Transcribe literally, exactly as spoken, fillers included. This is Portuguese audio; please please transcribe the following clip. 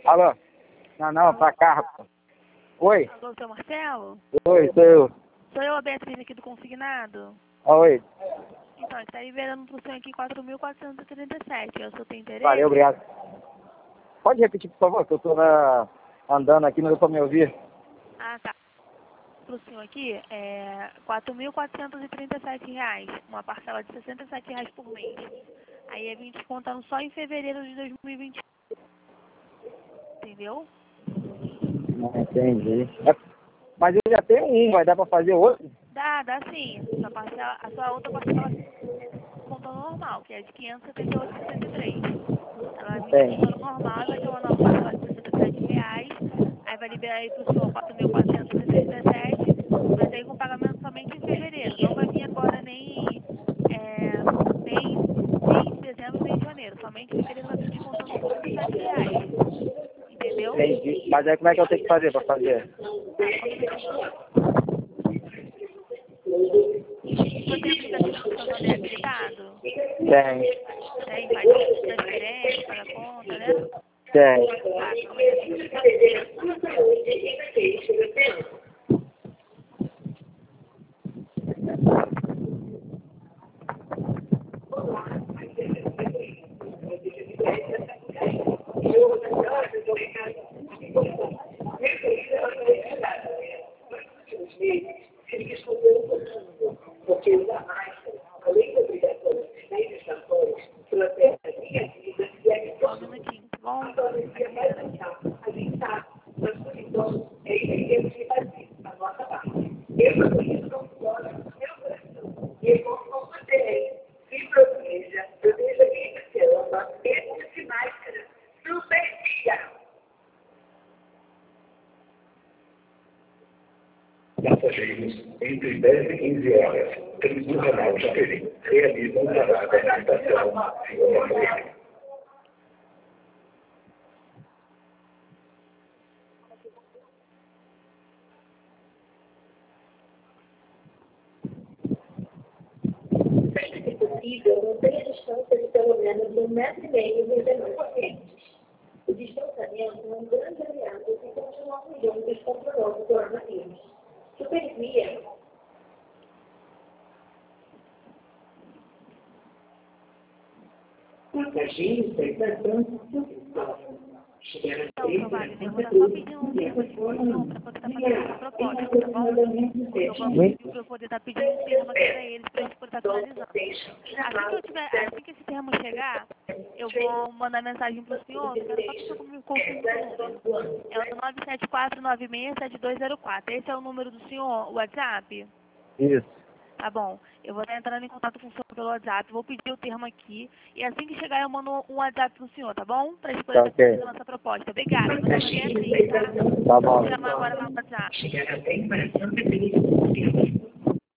Alô? Não, não, pra cá, rapaz. Oi? Alô, seu Marcelo? Oi, sou eu. Sou eu, a Beatriz, aqui do Consignado. Ah, oi. Então, está liberando para o senhor aqui quatro mil quatrocentos e trinta e sete. O senhor tem interesse? Valeu, obrigado. Pode repetir, por favor, que eu tô na... andando aqui, não deu pra me ouvir. Ah, tá. Para o senhor aqui, é quatro mil quatrocentos e trinta e sete reais. Uma parcela de sessenta e sete reais por mês. Aí é vinte contando só em fevereiro de dois mil e vinte e um. Entendeu? Não entendi. É, mas eu já tenho um, vai dar pra fazer outro? Dá, dá sim. A, parcela, a sua outra parcela contando normal, que é de quinhentos e setenta e oito reais e sessenta e três centavos. Ela vai vir contando normal, vai ter uma nova parcela de sessenta e sete reais. Aí vai liberar aí para o senhor quatro mil quatrocentos e trinta e sete reais, mas aí com pagamento somente em fevereiro. Não vai vir agora nem, é, nem, nem em dezembro, nem em janeiro. Somente em fevereiro vai vir descontando sessenta e sete reais. Entendeu? Entendi. Mas aí como é que eu tenho que fazer pra fazer? Tá, só um minutinho. Você tem aplicativo do Santander habilitado? Tem. Tem, faz transferência, paga conta, né? Tem. Tá, calma aí, deixa eu explicar. Só um minutinho, tá bom? Tá carregando aqui. Passageiros, entre dez e quinze horas, trens do ramal Japeri realizam parada na estação Vila Felipe. Se possível, mantenha a distância de pelo menos um metro e meio dos demais pacientes. O distanciamento é um grande aliado se continuarmos juntos contra o novo coronavírus. Supervia. Passageiros da estação Então, seu Wagner, eu vou estar só pedindo um termo de disposição para poder estar fazendo essa proposta, tá bom? Eu vou pedir para eu poder estar pedindo um termo aqui para eles, para eles poderem estar finalizando. Assim que, eu tiver, assim que esse termo chegar, eu vou mandar mensagem para o senhor, eu quero só que o senhor me confirme o número. É o nove sete quatro nove seis sete dois zero quatro. Esse é o número do senhor, o WhatsApp? Isso. Tá bom, eu vou estar entrando em contato com o senhor pelo WhatsApp, vou pedir o termo aqui, e assim que chegar eu mando um WhatsApp pro senhor, tá bom? Pra gente poder Tá estar ok. fazendo essa proposta. Obrigada, meu nome é Beatriz, tá? Tá bom. Vou chamar agora no WhatsApp. chegar até em coração de